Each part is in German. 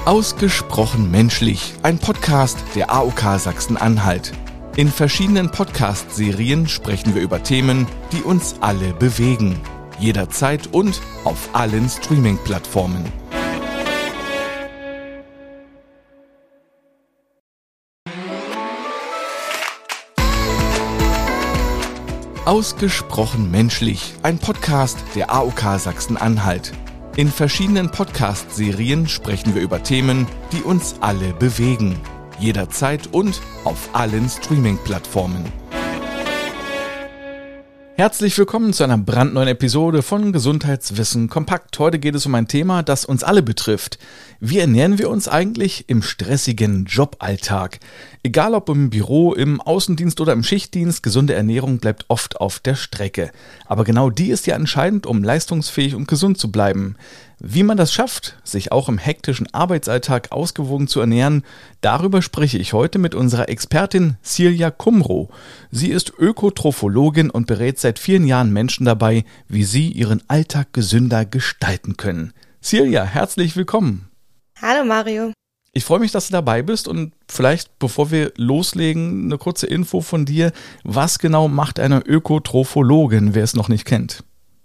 Ausgesprochen menschlich, ein Podcast der AOK Sachsen-Anhalt. In verschiedenen Podcast-Serien sprechen wir über Themen, die uns alle bewegen. Jederzeit und auf allen Streaming-Plattformen. Ausgesprochen menschlich, ein Podcast der AOK Sachsen-Anhalt. In verschiedenen Podcast-Serien sprechen wir über Themen, die uns alle bewegen. Jederzeit und auf allen Streaming-Plattformen. Herzlich willkommen zu einer brandneuen Episode von Gesundheitswissen kompakt. Heute geht es um ein Thema, das uns alle betrifft. Wie ernähren wir uns eigentlich im stressigen Joballtag? Egal ob im Büro, im Außendienst oder im Schichtdienst, gesunde Ernährung bleibt oft auf der Strecke. Aber genau die ist ja entscheidend, um leistungsfähig und gesund zu bleiben. Wie man das schafft, sich auch im hektischen Arbeitsalltag ausgewogen zu ernähren, darüber spreche ich heute mit unserer Expertin Silja Kumrow. Sie ist Ökotrophologin und berät seit vielen Jahren Menschen dabei, wie sie ihren Alltag gesünder gestalten können. Silja, herzlich willkommen. Hallo Mario. Ich freue mich, dass du dabei bist und vielleicht, bevor wir loslegen, eine kurze Info von dir. Was genau macht eine Ökotrophologin, wer es noch nicht kennt?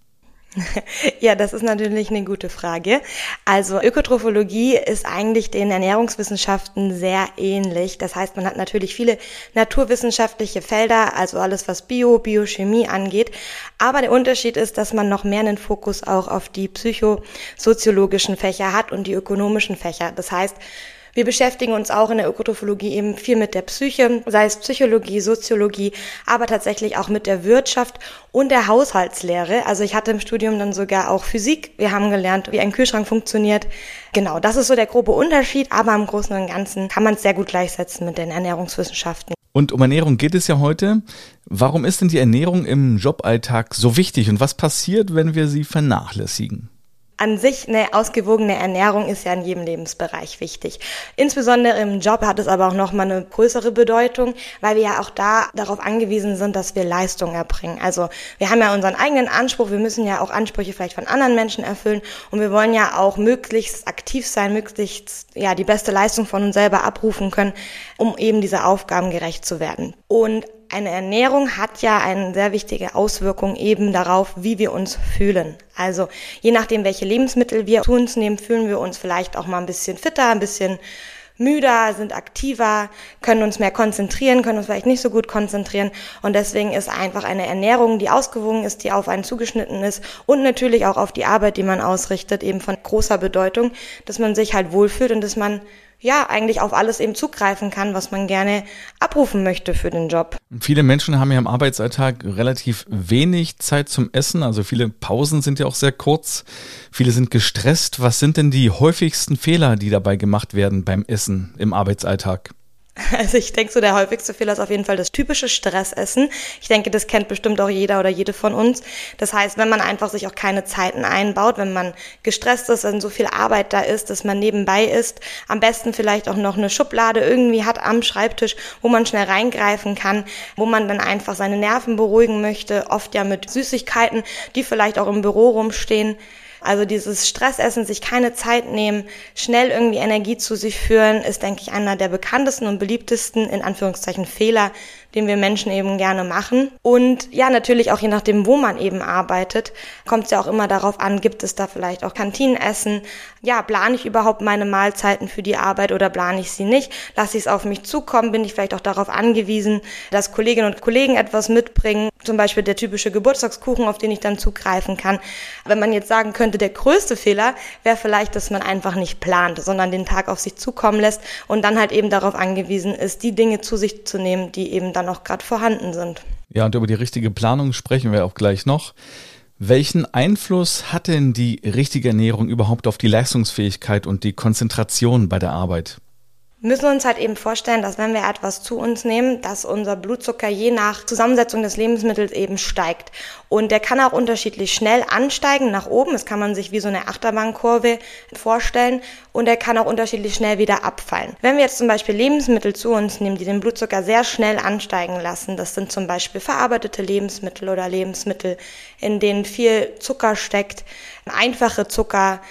Ja, das ist natürlich eine gute Frage. Also Ökotrophologie ist eigentlich den Ernährungswissenschaften sehr ähnlich. Das heißt, man hat natürlich viele naturwissenschaftliche Felder, also alles, was Biochemie angeht. Aber der Unterschied ist, dass man noch mehr einen Fokus auch auf die psychosoziologischen Fächer hat und die ökonomischen Fächer. Das heißt, wir beschäftigen uns auch in der Ökotrophologie eben viel mit der Psyche, sei es Psychologie, Soziologie, aber tatsächlich auch mit der Wirtschaft und der Haushaltslehre. Also ich hatte im Studium dann sogar auch Physik. Wir haben gelernt, wie ein Kühlschrank funktioniert. Genau, das ist so der grobe Unterschied, aber im Großen und Ganzen kann man es sehr gut gleichsetzen mit den Ernährungswissenschaften. Und um Ernährung geht es ja heute. Warum ist denn die Ernährung im Joballtag so wichtig und was passiert, wenn wir sie vernachlässigen? An sich eine ausgewogene Ernährung ist ja in jedem Lebensbereich wichtig. Insbesondere im Job hat es aber auch nochmal eine größere Bedeutung, weil wir ja auch darauf angewiesen sind, dass wir Leistung erbringen. Also wir haben ja unseren eigenen Anspruch, wir müssen ja auch Ansprüche vielleicht von anderen Menschen erfüllen und wir wollen ja auch möglichst aktiv sein, möglichst die beste Leistung von uns selber abrufen können, um eben dieser Aufgaben gerecht zu werden. Und eine Ernährung hat ja eine sehr wichtige Auswirkung eben darauf, wie wir uns fühlen. Also je nachdem, welche Lebensmittel wir zu uns nehmen, fühlen wir uns vielleicht auch mal ein bisschen fitter, ein bisschen müder, sind aktiver, können uns mehr konzentrieren, können uns vielleicht nicht so gut konzentrieren. Und deswegen ist einfach eine Ernährung, die ausgewogen ist, die auf einen zugeschnitten ist und natürlich auch auf die Arbeit, die man ausrichtet, eben von großer Bedeutung, dass man sich halt wohlfühlt und dass man eigentlich auf alles eben zugreifen kann, was man gerne abrufen möchte für den Job. Viele Menschen haben ja im Arbeitsalltag relativ wenig Zeit zum Essen, also viele Pausen sind ja auch sehr kurz. Viele sind gestresst. Was sind denn die häufigsten Fehler, die dabei gemacht werden beim Essen im Arbeitsalltag? Also ich denke, so der häufigste Fehler ist auf jeden Fall das typische Stressessen. Ich denke, das kennt bestimmt auch jeder oder jede von uns. Das heißt, wenn man einfach sich auch keine Zeiten einbaut, wenn man gestresst ist, wenn so viel Arbeit da ist, dass man nebenbei isst, am besten vielleicht auch noch eine Schublade irgendwie hat am Schreibtisch, wo man schnell reingreifen kann, wo man dann einfach seine Nerven beruhigen möchte, oft ja mit Süßigkeiten, die vielleicht auch im Büro rumstehen. Also dieses Stressessen, sich keine Zeit nehmen, schnell irgendwie Energie zu sich führen, ist, denke ich, einer der bekanntesten und beliebtesten, in Anführungszeichen, Fehler, den wir Menschen eben gerne machen. Und ja, natürlich auch je nachdem, wo man eben arbeitet, kommt es ja auch immer darauf an, gibt es da vielleicht auch Kantinenessen? Ja, plane ich überhaupt meine Mahlzeiten für die Arbeit oder plane ich sie nicht? Lasse ich es auf mich zukommen? Bin ich vielleicht auch darauf angewiesen, dass Kolleginnen und Kollegen etwas mitbringen? Zum Beispiel der typische Geburtstagskuchen, auf den ich dann zugreifen kann. Wenn man jetzt sagen könnte, der größte Fehler wäre vielleicht, dass man einfach nicht plant, sondern den Tag auf sich zukommen lässt und dann halt eben darauf angewiesen ist, die Dinge zu sich zu nehmen, die eben dann auch gerade vorhanden sind. Ja, und über die richtige Planung sprechen wir auch gleich noch. Welchen Einfluss hat denn die richtige Ernährung überhaupt auf die Leistungsfähigkeit und die Konzentration bei der Arbeit? Wir müssen uns halt eben vorstellen, dass wenn wir etwas zu uns nehmen, dass unser Blutzucker je nach Zusammensetzung des Lebensmittels eben steigt. Und der kann auch unterschiedlich schnell ansteigen nach oben. Das kann man sich wie so eine Achterbahnkurve vorstellen. Und der kann auch unterschiedlich schnell wieder abfallen. Wenn wir jetzt zum Beispiel Lebensmittel zu uns nehmen, die den Blutzucker sehr schnell ansteigen lassen, das sind zum Beispiel verarbeitete Lebensmittel oder Lebensmittel, in denen viel Zucker steckt, einfache Zucker,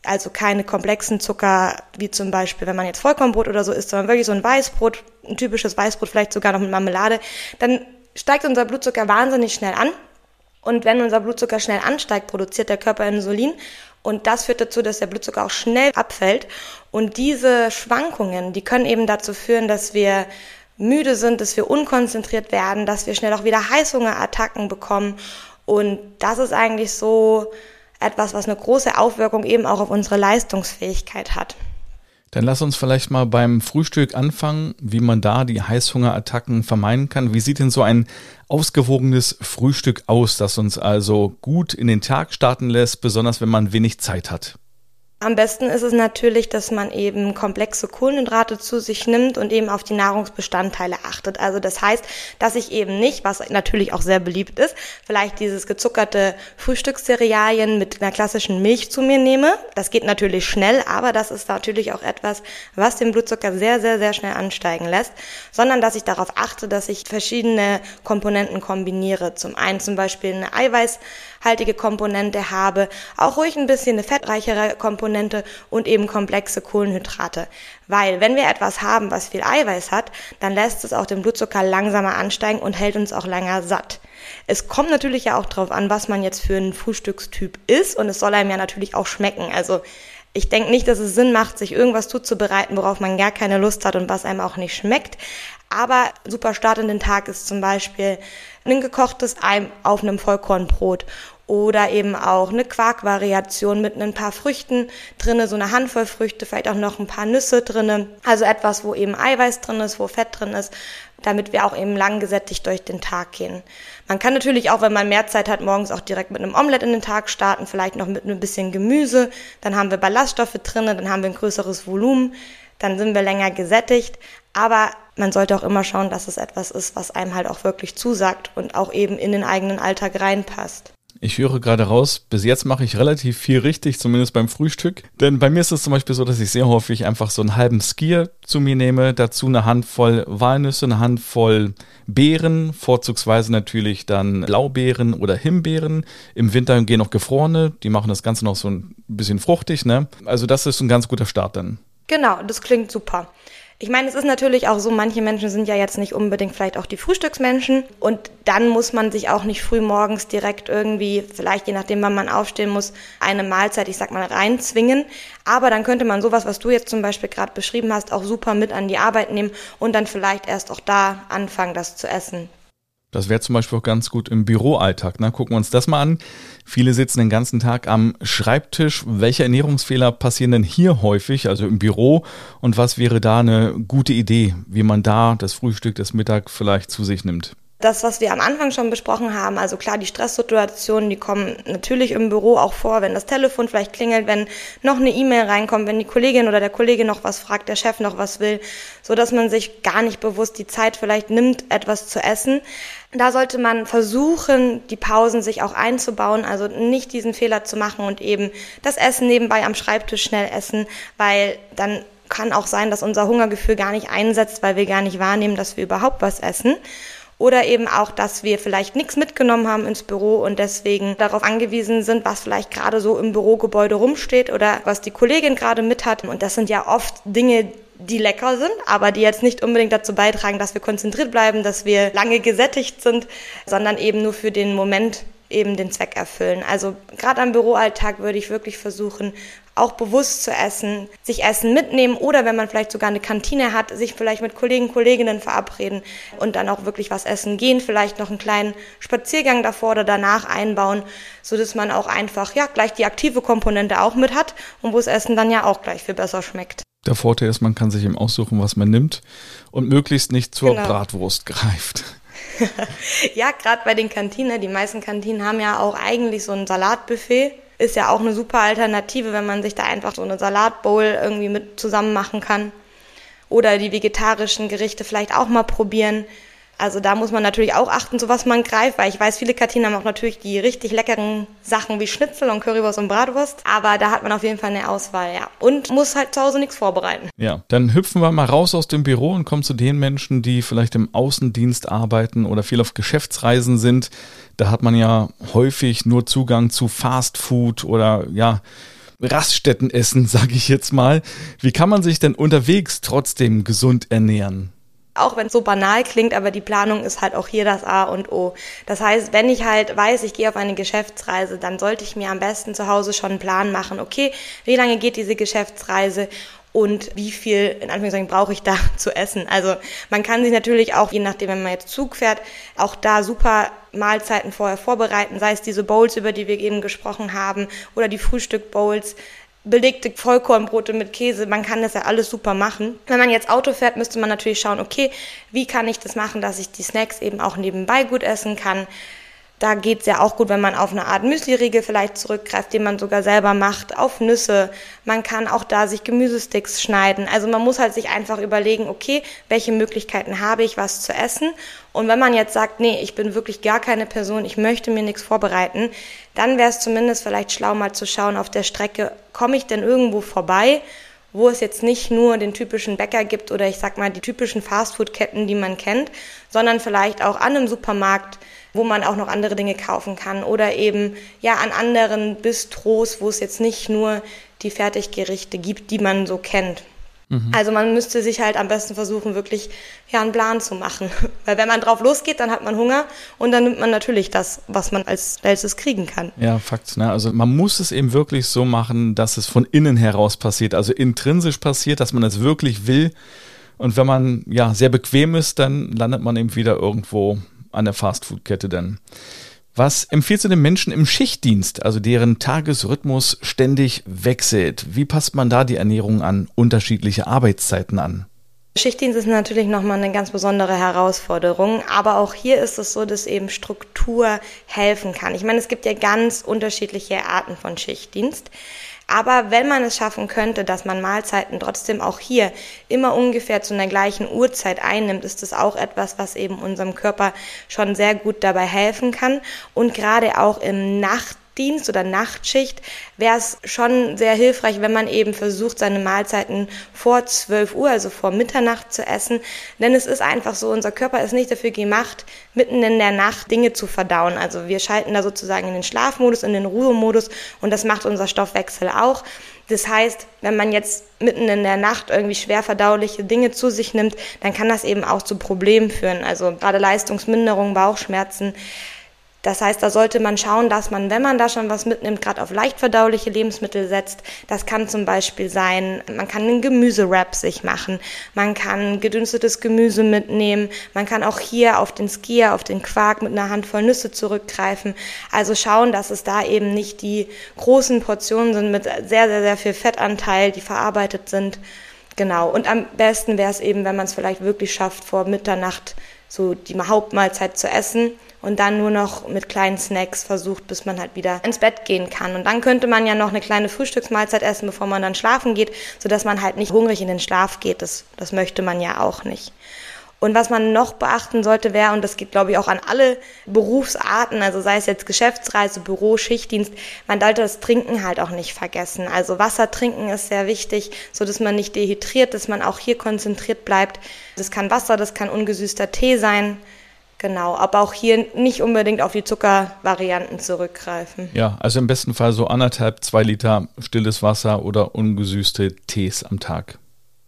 Also keine komplexen Zucker, wie zum Beispiel, wenn man jetzt Vollkornbrot oder so isst, sondern wirklich so ein Weißbrot, ein typisches Weißbrot, vielleicht sogar noch mit Marmelade, dann steigt unser Blutzucker wahnsinnig schnell an. Und wenn unser Blutzucker schnell ansteigt, produziert der Körper Insulin. Und das führt dazu, dass der Blutzucker auch schnell abfällt. Und diese Schwankungen, die können eben dazu führen, dass wir müde sind, dass wir unkonzentriert werden, dass wir schnell auch wieder Heißhungerattacken bekommen. Und das ist eigentlich so etwas, was eine große Auswirkung eben auch auf unsere Leistungsfähigkeit hat. Dann lass uns vielleicht mal beim Frühstück anfangen, wie man da die Heißhungerattacken vermeiden kann. Wie sieht denn so ein ausgewogenes Frühstück aus, das uns also gut in den Tag starten lässt, besonders wenn man wenig Zeit hat? Am besten ist es natürlich, dass man eben komplexe Kohlenhydrate zu sich nimmt und eben auf die Nahrungsbestandteile achtet. Also das heißt, dass ich eben nicht, was natürlich auch sehr beliebt ist, vielleicht dieses gezuckerte Frühstückscerealien mit einer klassischen Milch zu mir nehme. Das geht natürlich schnell, aber das ist natürlich auch etwas, was den Blutzucker sehr, sehr, sehr schnell ansteigen lässt, sondern dass ich darauf achte, dass ich verschiedene Komponenten kombiniere. Zum einen zum Beispiel eine eiweißhaltige Komponente habe, auch ruhig ein bisschen eine fettreichere Komponente und eben komplexe Kohlenhydrate. Weil wenn wir etwas haben, was viel Eiweiß hat, dann lässt es auch den Blutzucker langsamer ansteigen und hält uns auch länger satt. Es kommt natürlich ja auch drauf an, was man jetzt für ein Frühstückstyp ist, und es soll einem ja natürlich auch schmecken. Also ich denke nicht, dass es Sinn macht, sich irgendwas zuzubereiten, worauf man gar keine Lust hat und was einem auch nicht schmeckt. Aber super Start in den Tag ist zum Beispiel ein gekochtes Ei auf einem Vollkornbrot oder eben auch eine Quarkvariation mit ein paar Früchten drinne, so eine Handvoll Früchte, vielleicht auch noch ein paar Nüsse drinne. Also etwas, wo eben Eiweiß drin ist, wo Fett drin ist, damit wir auch eben lang gesättigt durch den Tag gehen. Man kann natürlich auch, wenn man mehr Zeit hat, morgens auch direkt mit einem Omelett in den Tag starten, vielleicht noch mit ein bisschen Gemüse. Dann haben wir Ballaststoffe drinne, dann haben wir ein größeres Volumen, dann sind wir länger gesättigt. Aber man sollte auch immer schauen, dass es etwas ist, was einem halt auch wirklich zusagt und auch eben in den eigenen Alltag reinpasst. Ich höre gerade raus, bis jetzt mache ich relativ viel richtig, zumindest beim Frühstück. Denn bei mir ist es zum Beispiel so, dass ich sehr häufig einfach so einen halben Skier zu mir nehme, dazu eine Handvoll Walnüsse, eine Handvoll Beeren, vorzugsweise natürlich dann Blaubeeren oder Himbeeren. Im Winter gehen noch gefrorene, die machen das Ganze noch so ein bisschen fruchtig, ne? Also das ist ein ganz guter Start dann. Genau, das klingt super. Ich meine, es ist natürlich auch so, manche Menschen sind ja jetzt nicht unbedingt vielleicht auch die Frühstücksmenschen, und dann muss man sich auch nicht früh morgens direkt irgendwie, vielleicht je nachdem, wann man aufstehen muss, eine Mahlzeit, ich sag mal, reinzwingen. Aber dann könnte man sowas, was du jetzt zum Beispiel gerade beschrieben hast, auch super mit an die Arbeit nehmen und dann vielleicht erst auch da anfangen, das zu essen. Das wäre zum Beispiel auch ganz gut im Büroalltag. Ne? Gucken wir uns das mal an. Viele sitzen den ganzen Tag am Schreibtisch. Welche Ernährungsfehler passieren denn hier häufig, also im Büro? Und was wäre da eine gute Idee, wie man da das Frühstück, das Mittag vielleicht zu sich nimmt? Das, was wir am Anfang schon besprochen haben, also klar, die Stresssituationen, die kommen natürlich im Büro auch vor, wenn das Telefon vielleicht klingelt, wenn noch eine E-Mail reinkommt, wenn die Kollegin oder der Kollege noch was fragt, der Chef noch was will, so dass man sich gar nicht bewusst die Zeit vielleicht nimmt, etwas zu essen. Da sollte man versuchen, die Pausen sich auch einzubauen, also nicht diesen Fehler zu machen und eben das Essen nebenbei am Schreibtisch schnell essen, weil dann kann auch sein, dass unser Hungergefühl gar nicht einsetzt, weil wir gar nicht wahrnehmen, dass wir überhaupt was essen. Oder eben auch, dass wir vielleicht nichts mitgenommen haben ins Büro und deswegen darauf angewiesen sind, was vielleicht gerade so im Bürogebäude rumsteht oder was die Kollegin gerade mit hat. Und das sind ja oft Dinge, die lecker sind, aber die jetzt nicht unbedingt dazu beitragen, dass wir konzentriert bleiben, dass wir lange gesättigt sind, sondern eben nur für den Moment eben den Zweck erfüllen. Also gerade am Büroalltag würde ich wirklich versuchen, auch bewusst zu essen, sich Essen mitnehmen oder wenn man vielleicht sogar eine Kantine hat, sich vielleicht mit Kollegen, Kolleginnen verabreden und dann auch wirklich was essen gehen, vielleicht noch einen kleinen Spaziergang davor oder danach einbauen, so dass man auch einfach gleich die aktive Komponente auch mit hat und wo das Essen dann ja auch gleich viel besser schmeckt. Der Vorteil ist, man kann sich eben aussuchen, was man nimmt und möglichst nicht zur Bratwurst greift. Ja, gerade bei den Kantinen, die meisten Kantinen haben ja auch eigentlich so ein Salatbuffet. Ist ja auch eine super Alternative, wenn man sich da einfach so eine Salatbowl irgendwie mit zusammen machen kann. Oder die vegetarischen Gerichte vielleicht auch mal probieren. Also da muss man natürlich auch achten, so was man greift, weil ich weiß, viele Kantinen haben auch natürlich die richtig leckeren Sachen wie Schnitzel und Currywurst und Bratwurst. Aber da hat man auf jeden Fall eine Auswahl, ja. Und muss halt zu Hause nichts vorbereiten. Ja, dann hüpfen wir mal raus aus dem Büro und kommen zu den Menschen, die vielleicht im Außendienst arbeiten oder viel auf Geschäftsreisen sind. Da hat man ja häufig nur Zugang zu Fast Food oder Raststättenessen, sage ich jetzt mal. Wie kann man sich denn unterwegs trotzdem gesund ernähren? Auch wenn es so banal klingt, aber die Planung ist halt auch hier das A und O. Das heißt, wenn ich halt weiß, ich gehe auf eine Geschäftsreise, dann sollte ich mir am besten zu Hause schon einen Plan machen. Okay, wie lange geht diese Geschäftsreise? Und wie viel, in Anführungszeichen, brauche ich da zu essen? Also man kann sich natürlich auch, je nachdem, wenn man jetzt Zug fährt, auch da super Mahlzeiten vorher vorbereiten, sei es diese Bowls, über die wir eben gesprochen haben, oder die Frühstück-Bowls, belegte Vollkornbrote mit Käse, man kann das ja alles super machen. Wenn man jetzt Auto fährt, müsste man natürlich schauen, okay, wie kann ich das machen, dass ich die Snacks eben auch nebenbei gut essen kann. Da geht's ja auch gut, wenn man auf eine Art Müsli-Riegel vielleicht zurückgreift, den man sogar selber macht, auf Nüsse. Man kann auch da sich Gemüsesticks schneiden. Also man muss halt sich einfach überlegen, okay, welche Möglichkeiten habe ich, was zu essen? Und wenn man jetzt sagt, nee, ich bin wirklich gar keine Person, ich möchte mir nichts vorbereiten, dann wäre es zumindest vielleicht schlau, mal zu schauen auf der Strecke, komme ich denn irgendwo vorbei, wo es jetzt nicht nur den typischen Bäcker gibt oder ich sag mal die typischen Fastfood-Ketten, die man kennt, sondern vielleicht auch an einem Supermarkt, wo man auch noch andere Dinge kaufen kann oder eben ja an anderen Bistros, wo es jetzt nicht nur die Fertiggerichte gibt, die man so kennt. Also man müsste sich halt am besten versuchen, wirklich ja einen Plan zu machen. Weil wenn man drauf losgeht, dann hat man Hunger und dann nimmt man natürlich das, was man als schnellstes kriegen kann. Ja, Fakt, ne? Also man muss es eben wirklich so machen, dass es von innen heraus passiert, also intrinsisch passiert, dass man es wirklich will. Und wenn man ja sehr bequem ist, dann landet man eben wieder irgendwo an der Fastfood-Kette dann. Was empfiehlst du den Menschen im Schichtdienst, also deren Tagesrhythmus ständig wechselt? Wie passt man da die Ernährung an unterschiedliche Arbeitszeiten an? Schichtdienst ist natürlich nochmal eine ganz besondere Herausforderung, aber auch hier ist es so, dass eben Struktur helfen kann. Ich meine, es gibt ja ganz unterschiedliche Arten von Schichtdienst. Aber wenn man es schaffen könnte, dass man Mahlzeiten trotzdem auch hier immer ungefähr zu einer gleichen Uhrzeit einnimmt, ist das auch etwas, was eben unserem Körper schon sehr gut dabei helfen kann. Und gerade auch im Nachtdienst oder Nachtschicht wäre es schon sehr hilfreich, wenn man eben versucht, seine Mahlzeiten vor 12 Uhr, also vor Mitternacht zu essen. Denn es ist einfach so, unser Körper ist nicht dafür gemacht, mitten in der Nacht Dinge zu verdauen. Also wir schalten da sozusagen in den Schlafmodus, in den Ruhemodus und das macht unser Stoffwechsel auch. Das heißt, wenn man jetzt mitten in der Nacht irgendwie schwer verdauliche Dinge zu sich nimmt, dann kann das eben auch zu Problemen führen. Also gerade Leistungsminderung, Bauchschmerzen. Das heißt, da sollte man schauen, dass man, wenn man da schon was mitnimmt, gerade auf leicht verdauliche Lebensmittel setzt. Das kann zum Beispiel sein, man kann einen Gemüsewrap sich machen, man kann gedünstetes Gemüse mitnehmen, man kann auch hier auf den Skier, auf den Quark mit einer Handvoll Nüsse zurückgreifen. Also schauen, dass es da eben nicht die großen Portionen sind mit sehr, sehr, sehr viel Fettanteil, die verarbeitet sind. Genau. Und am besten wäre es eben, wenn man es vielleicht wirklich schafft, vor Mitternacht so die Hauptmahlzeit zu essen und dann nur noch mit kleinen Snacks versucht, bis man halt wieder ins Bett gehen kann. Und dann könnte man ja noch eine kleine Frühstücksmahlzeit essen, bevor man dann schlafen geht, sodass man halt nicht hungrig in den Schlaf geht. Das möchte man ja auch nicht. Und was man noch beachten sollte wäre, und das geht glaube ich auch an alle Berufsarten, also sei es jetzt Geschäftsreise, Büro, Schichtdienst, man sollte das Trinken halt auch nicht vergessen. Also Wasser trinken ist sehr wichtig, so dass man nicht dehydriert, dass man auch hier konzentriert bleibt. Das kann Wasser, das kann ungesüßter Tee sein. Genau, aber auch hier nicht unbedingt auf die Zuckervarianten zurückgreifen. Ja, also im besten Fall so 1,5, 2 Liter stilles Wasser oder ungesüßte Tees am Tag.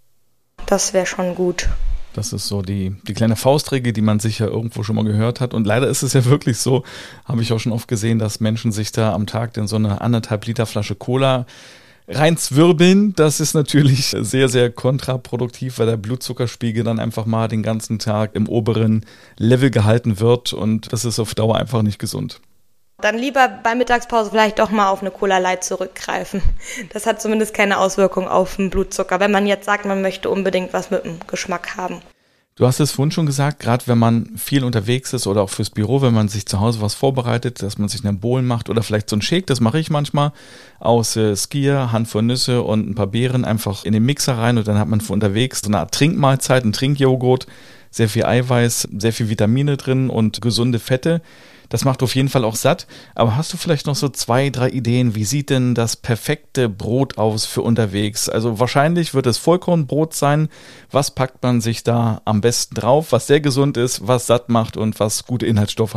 Das wäre schon gut. Das ist so die kleine Faustregel, die man sicher irgendwo schon mal gehört hat. Und leider ist es ja wirklich so, habe ich auch schon oft gesehen, dass Menschen sich da am Tag dann so eine 1,5 Liter Flasche Cola reinzwirbeln. Das ist natürlich sehr, sehr kontraproduktiv, weil der Blutzuckerspiegel dann einfach mal den ganzen Tag im oberen Level gehalten wird und das ist auf Dauer einfach nicht gesund. Dann lieber bei Mittagspause vielleicht doch mal auf eine Cola Light zurückgreifen. Das hat zumindest keine Auswirkung auf den Blutzucker, wenn man jetzt sagt, man möchte unbedingt was mit dem Geschmack haben. Du hast es vorhin schon gesagt, gerade wenn man viel unterwegs ist oder auch fürs Büro, wenn man sich zu Hause was vorbereitet, dass man sich einen Bowl macht oder vielleicht so einen Shake, das mache ich manchmal, aus Skier, Handvoll Nüsse und ein paar Beeren einfach in den Mixer rein und dann hat man für unterwegs so eine Art Trinkmahlzeit, ein Trinkjoghurt, sehr viel Eiweiß, sehr viel Vitamine drin und gesunde Fette. Das macht auf jeden Fall auch satt. Aber hast du vielleicht noch so 2, 3 Ideen? Wie sieht denn das perfekte Brot aus für unterwegs? Also wahrscheinlich wird es Vollkornbrot sein. Was packt man sich da am besten drauf? Was sehr gesund ist, was satt macht und was gute Inhaltsstoffe hat?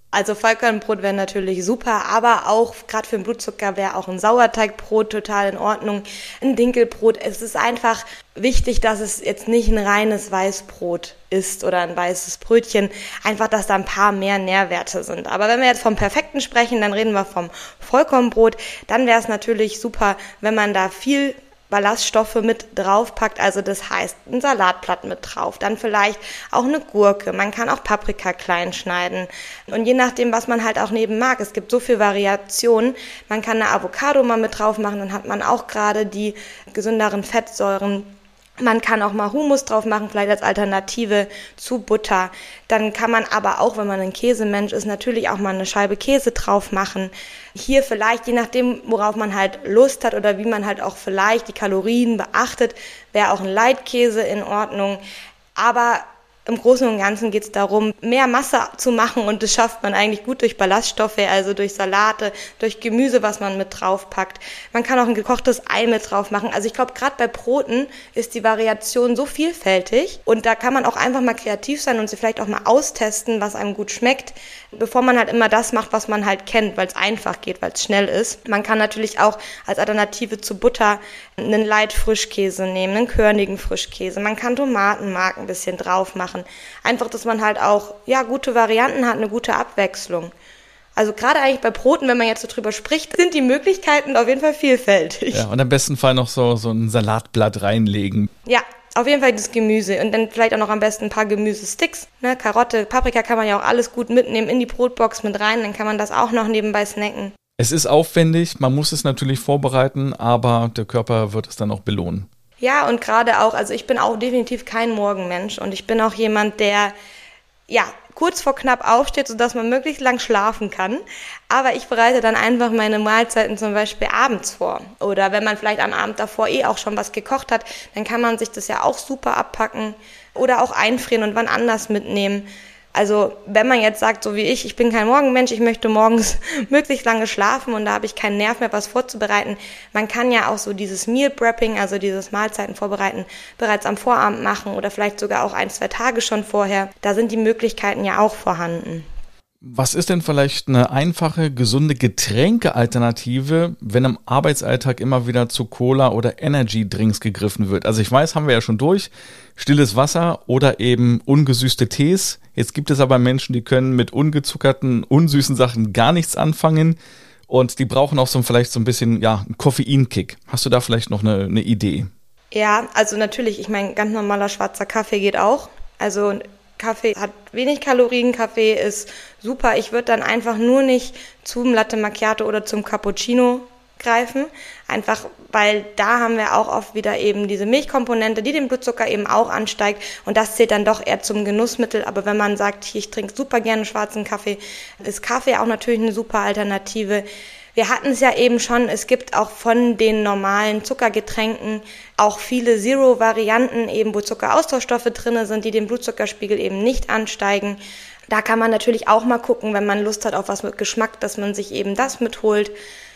Also Vollkornbrot wäre natürlich super, aber auch gerade für den Blutzucker wäre auch ein Sauerteigbrot total in Ordnung. Ein Dinkelbrot. Es ist einfach wichtig, dass es jetzt nicht ein reines Weißbrot ist oder ein weißes Brötchen. Einfach, dass da ein paar mehr Nährwerte sind. Aber wenn wir jetzt vom Perfekten sprechen, dann reden wir vom Vollkornbrot. Dann wäre es natürlich super, wenn man da viel Ballaststoffe mit draufpackt, also das heißt ein Salatblatt mit drauf, dann vielleicht auch eine Gurke, man kann auch Paprika klein schneiden und je nachdem, was man halt auch neben mag, es gibt so viel Variationen, man kann eine Avocado mal mit drauf machen, dann hat man auch gerade die gesünderen Fettsäuren. Man kann auch mal Hummus drauf machen, vielleicht als Alternative zu Butter. Dann kann man aber auch, wenn man ein Käsemensch ist, natürlich auch mal eine Scheibe Käse drauf machen. Hier vielleicht, je nachdem, worauf man halt Lust hat oder wie man halt auch vielleicht die Kalorien beachtet, wäre auch ein Leitkäse in Ordnung. Aber im Großen und Ganzen geht es darum, mehr Masse zu machen und das schafft man eigentlich gut durch Ballaststoffe, also durch Salate, durch Gemüse, was man mit draufpackt. Man kann auch ein gekochtes Ei mit drauf machen. Also ich glaube, gerade bei Broten ist die Variation so vielfältig und da kann man auch einfach mal kreativ sein und sie vielleicht auch mal austesten, was einem gut schmeckt, bevor man halt immer das macht, was man halt kennt, weil es einfach geht, weil es schnell ist. Man kann natürlich auch als Alternative zu Butter einen Light-Frischkäse nehmen, einen körnigen Frischkäse. Man kann Tomatenmark ein bisschen drauf machen. Einfach, dass man halt auch gute Varianten hat, eine gute Abwechslung. Also gerade eigentlich bei Broten, wenn man jetzt so drüber spricht, sind die Möglichkeiten auf jeden Fall vielfältig. Ja, und am besten Fall noch so ein Salatblatt reinlegen. Ja, auf jeden Fall das Gemüse und dann vielleicht auch noch am besten ein paar Gemüsesticks. Karotte, Paprika kann man ja auch alles gut mitnehmen in die Brotbox mit rein, dann kann man das auch noch nebenbei snacken. Es ist aufwendig, man muss es natürlich vorbereiten, aber der Körper wird es dann auch belohnen. Ja, und gerade auch, also ich bin auch definitiv kein Morgenmensch und ich bin auch jemand, der kurz vor knapp aufsteht, sodass man möglichst lang schlafen kann. Aber ich bereite dann einfach meine Mahlzeiten zum Beispiel abends vor. Oder wenn man vielleicht am Abend davor auch schon was gekocht hat, dann kann man sich das ja auch super abpacken oder auch einfrieren und wann anders mitnehmen. Also wenn man jetzt sagt, so wie ich bin kein Morgenmensch, ich möchte morgens möglichst lange schlafen und da habe ich keinen Nerv mehr, was vorzubereiten. Man kann ja auch so dieses Meal Prepping, also dieses Mahlzeiten vorbereiten, bereits am Vorabend machen oder vielleicht sogar auch 1-2 Tage schon vorher. Da sind die Möglichkeiten ja auch vorhanden. Was ist denn vielleicht eine einfache, gesunde Getränkealternative, wenn im Arbeitsalltag immer wieder zu Cola oder Energy-Drinks gegriffen wird? Also ich weiß, haben wir ja schon durch, stilles Wasser oder eben ungesüßte Tees. Jetzt gibt es aber Menschen, die können mit ungezuckerten, unsüßen Sachen gar nichts anfangen und die brauchen auch vielleicht so ein bisschen einen Koffeinkick. Hast du da vielleicht noch eine Idee? Ja, also natürlich, ich meine, ganz normaler schwarzer Kaffee geht auch. Also Kaffee hat wenig Kalorien, Kaffee ist super. Ich würde dann einfach nur nicht zum Latte Macchiato oder zum Cappuccino greifen. Einfach, weil da haben wir auch oft wieder eben diese Milchkomponente, die den Blutzucker eben auch ansteigt. Und das zählt dann doch eher zum Genussmittel. Aber wenn man sagt, hier, ich trinke super gerne schwarzen Kaffee, ist Kaffee auch natürlich eine super Alternative. Wir hatten es ja eben schon, es gibt auch von den normalen Zuckergetränken auch viele Zero-Varianten, eben wo Zuckeraustauschstoffe drin sind, die den Blutzuckerspiegel eben nicht ansteigen. Da kann man natürlich auch mal gucken, wenn man Lust hat auf was mit Geschmack, dass man sich eben das mitholt.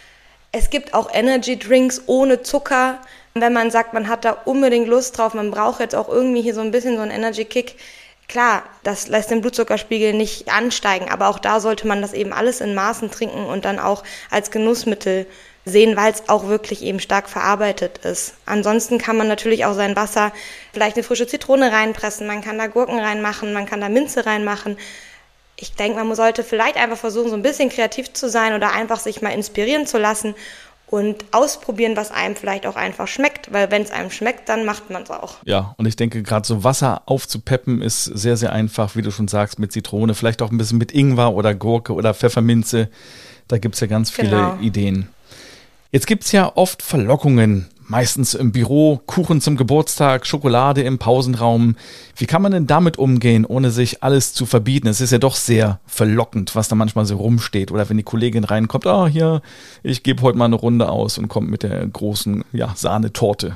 Es gibt auch Energy-Drinks ohne Zucker. Wenn man sagt, man hat da unbedingt Lust drauf, man braucht jetzt auch irgendwie hier so ein bisschen so einen Energy-Kick. Klar, das lässt den Blutzuckerspiegel nicht ansteigen, aber auch da sollte man das eben alles in Maßen trinken und dann auch als Genussmittel sehen, weil es auch wirklich eben stark verarbeitet ist. Ansonsten kann man natürlich auch sein Wasser, vielleicht eine frische Zitrone reinpressen, man kann da Gurken reinmachen, man kann da Minze reinmachen. Ich denke, man sollte vielleicht einfach versuchen, so ein bisschen kreativ zu sein oder einfach sich mal inspirieren zu lassen und ausprobieren, was einem vielleicht auch einfach schmeckt, weil wenn es einem schmeckt, dann macht man es auch. Ja, und ich denke, gerade so Wasser aufzupeppen ist sehr, sehr einfach, wie du schon sagst, mit Zitrone, vielleicht auch ein bisschen mit Ingwer oder Gurke oder Pfefferminze. Da gibt es ja ganz viele Ideen. Jetzt gibt es ja oft Verlockungen, meistens im Büro, Kuchen zum Geburtstag, Schokolade im Pausenraum. Wie kann man denn damit umgehen, ohne sich alles zu verbieten? Es ist ja doch sehr verlockend, was da manchmal so rumsteht. Oder wenn die Kollegin reinkommt, hier, ich gebe heute mal eine Runde aus und kommt mit der großen Sahnetorte.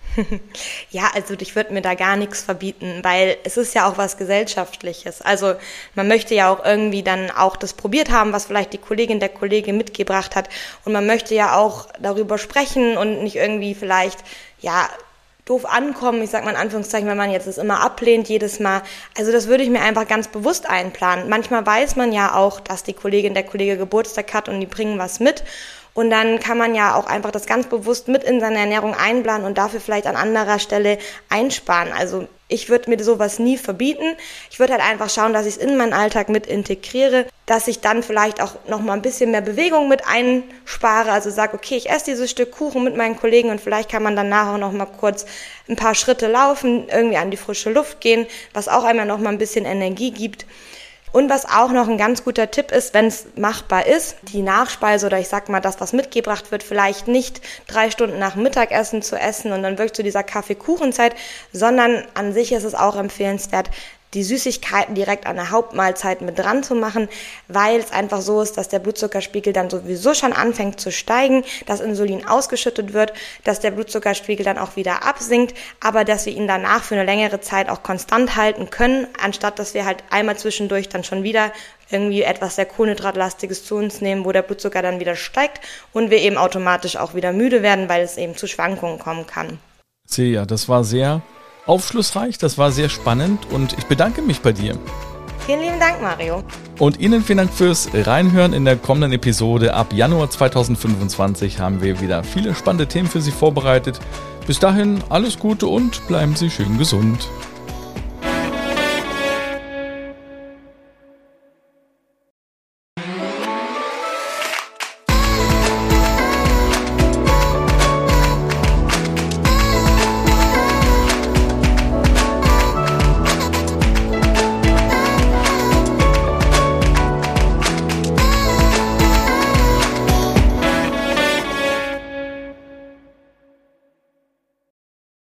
Ja, also ich würde mir da gar nichts verbieten, weil es ist ja auch was Gesellschaftliches. Also man möchte ja auch irgendwie dann auch das probiert haben, was vielleicht die Kollegin der Kollege mitgebracht hat. Und man möchte ja auch darüber sprechen und nicht irgendwie vielleicht, doof ankommen, ich sag mal in Anführungszeichen, wenn man jetzt das immer ablehnt, jedes Mal. Also das würde ich mir einfach ganz bewusst einplanen. Manchmal weiß man ja auch, dass die Kollegin, der Kollege Geburtstag hat und die bringen was mit. Und dann kann man ja auch einfach das ganz bewusst mit in seine Ernährung einplanen und dafür vielleicht an anderer Stelle einsparen. Also ich würde mir sowas nie verbieten. Ich würde halt einfach schauen, dass ich es in meinen Alltag mit integriere, dass ich dann vielleicht auch noch mal ein bisschen mehr Bewegung mit einspare. Also sage, okay, ich esse dieses Stück Kuchen mit meinen Kollegen und vielleicht kann man danach auch noch mal kurz ein paar Schritte laufen, irgendwie an die frische Luft gehen, was auch einmal noch mal ein bisschen Energie gibt. Und was auch noch ein ganz guter Tipp ist, wenn es machbar ist, die Nachspeise oder ich sag mal das, was mitgebracht wird, vielleicht nicht 3 Stunden nach Mittagessen zu essen und dann wirklich zu dieser Kaffee-Kuchen-Zeit, sondern an sich ist es auch empfehlenswert, die Süßigkeiten direkt an der Hauptmahlzeit mit dran zu machen, weil es einfach so ist, dass der Blutzuckerspiegel dann sowieso schon anfängt zu steigen, dass Insulin ausgeschüttet wird, dass der Blutzuckerspiegel dann auch wieder absinkt, aber dass wir ihn danach für eine längere Zeit auch konstant halten können, anstatt dass wir halt einmal zwischendurch dann schon wieder irgendwie etwas sehr Kohlenhydratlastiges zu uns nehmen, wo der Blutzucker dann wieder steigt und wir eben automatisch auch wieder müde werden, weil es eben zu Schwankungen kommen kann. Silja, das war sehr aufschlussreich, das war sehr spannend und ich bedanke mich bei dir. Vielen lieben Dank, Mario. Und Ihnen vielen Dank fürs Reinhören. In der kommenden Episode ab Januar 2025 haben wir wieder viele spannende Themen für Sie vorbereitet. Bis dahin alles Gute und bleiben Sie schön gesund.